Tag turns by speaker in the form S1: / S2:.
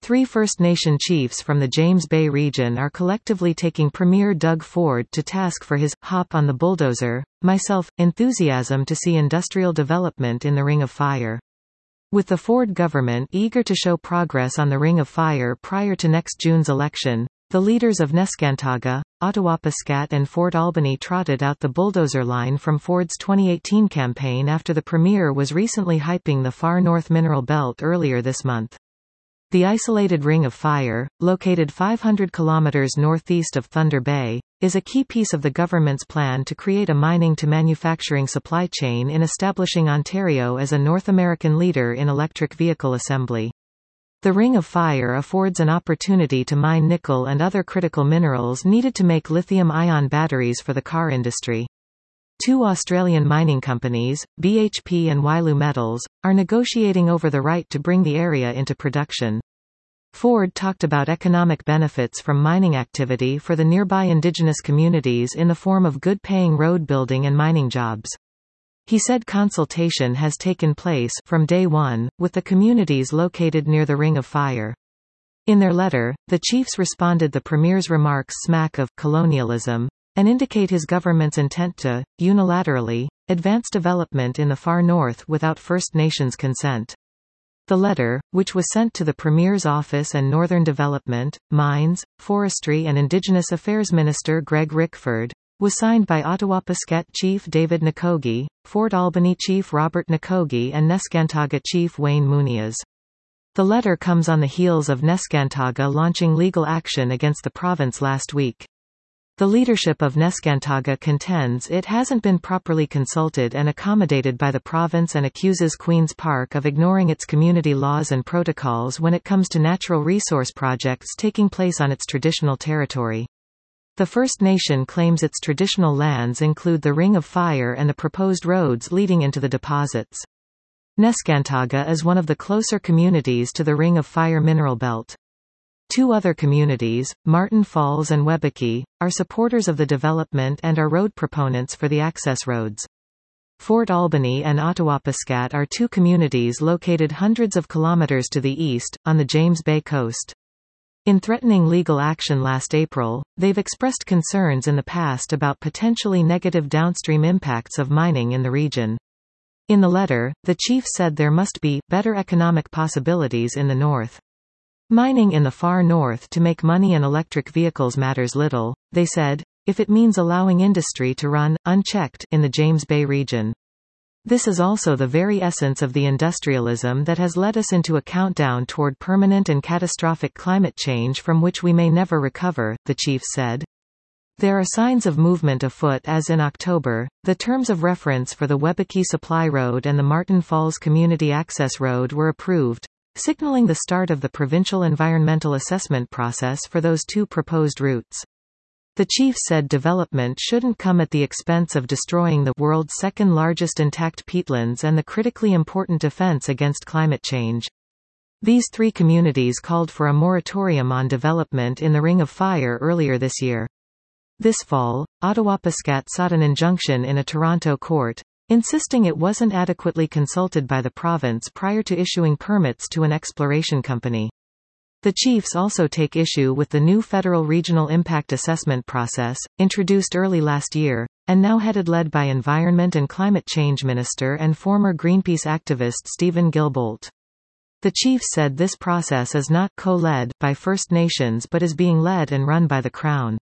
S1: Three First Nation chiefs from the James Bay region are collectively taking Premier Doug Ford to task for his hop on the bulldozer, myself, enthusiasm to see industrial development in the Ring of Fire. With the Ford government eager to show progress on the Ring of Fire prior to next June's election, the leaders of Neskantaga, Attawapiskat and Fort Albany trotted out the bulldozer line from Ford's 2018 campaign after the premier was recently hyping the Far North Mineral Belt earlier this month. The isolated Ring of Fire, located 500 kilometers northeast of Thunder Bay, is a key piece of the government's plan to create a mining-to-manufacturing supply chain in establishing Ontario as a North American leader in electric vehicle assembly. The Ring of Fire affords an opportunity to mine nickel and other critical minerals needed to make lithium-ion batteries for the car industry. Two Australian mining companies, BHP and Wyloo Metals, are negotiating over the right to bring the area into production. Ford talked about economic benefits from mining activity for the nearby Indigenous communities in the form of good-paying road building and mining jobs. He said consultation has taken place from day one, with the communities located near the Ring of Fire. In their letter, the chiefs responded the premier's remarks smack of colonialism, and indicate his government's intent to, unilaterally, advance development in the far north without First Nations consent. The letter, which was sent to the Premier's Office and Northern Development, Mines, Forestry and Indigenous Affairs Minister Greg Rickford, was signed by Attawapiskat Chief David Nakogi, Fort Albany Chief Robert Nakogi and Neskantaga Chief Wayne Muniz. The letter comes on the heels of Neskantaga launching legal action against the province last week. The leadership of Neskantaga contends it hasn't been properly consulted and accommodated by the province and accuses Queen's Park of ignoring its community laws and protocols when it comes to natural resource projects taking place on its traditional territory. The First Nation claims its traditional lands include the Ring of Fire and the proposed roads leading into the deposits. Neskantaga is one of the closer communities to the Ring of Fire mineral belt. Two other communities, Martin Falls and Webeki, are supporters of the development and are road proponents for the access roads. Fort Albany and Attawapiskat are two communities located hundreds of kilometers to the east, on the James Bay coast. In threatening legal action last April, they've expressed concerns in the past about potentially negative downstream impacts of mining in the region. In the letter, the chief said there must be better economic possibilities in the north. Mining in the far north to make money and electric vehicles matters little, they said, if it means allowing industry to run, unchecked, in the James Bay region. This is also the very essence of the industrialism that has led us into a countdown toward permanent and catastrophic climate change from which we may never recover, the chief said. There are signs of movement afoot as in October, the terms of reference for the Webeki Supply Road and the Martin Falls Community Access Road were approved, signaling the start of the provincial environmental assessment process for those two proposed routes. The chief said development shouldn't come at the expense of destroying the world's second-largest intact peatlands and the critically important defense against climate change. These three communities called for a moratorium on development in the Ring of Fire earlier this year. This fall, Attawapiskat sought an injunction in a Toronto court, insisting it wasn't adequately consulted by the province prior to issuing permits to an exploration company. The chiefs also take issue with the new federal regional impact assessment process, introduced early last year, and now led by Environment and Climate Change Minister and former Greenpeace activist Stephen Guilbeault. The chiefs said this process is not co-led by First Nations but is being led and run by the Crown.